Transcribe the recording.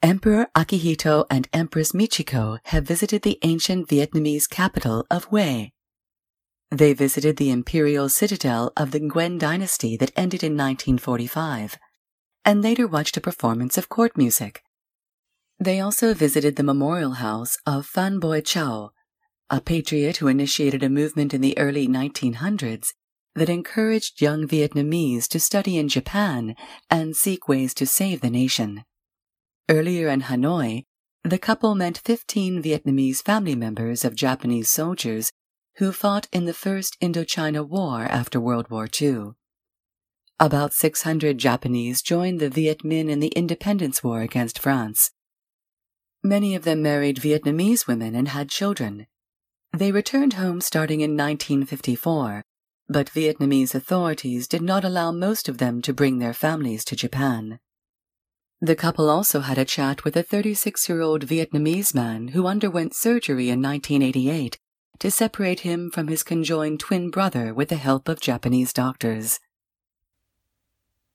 Emperor Akihito and Empress Michiko have visited the ancient Vietnamese capital of Hue. They visited the imperial citadel of the Nguyen dynasty that ended in 1945, and later watched a performance of court music. They also visited the memorial house of Phan Boi Chau, a patriot who initiated a movement in the early 1900s that encouraged young Vietnamese to study in Japan and seek ways to save the nation. Earlier in Hanoi, the couple met 15 Vietnamese family members of Japanese soldiers who fought in the First Indochina War after World War II. About 600 Japanese joined the Viet Minh in the Independence War against France. Many of them married Vietnamese women and had children. They returned home starting in 1954, but Vietnamese authorities did not allow most of them to bring their families to Japan. The couple also had a chat with a 36-year-old Vietnamese man who underwent surgery in 1988 to separate him from his conjoined twin brother with the help of Japanese doctors.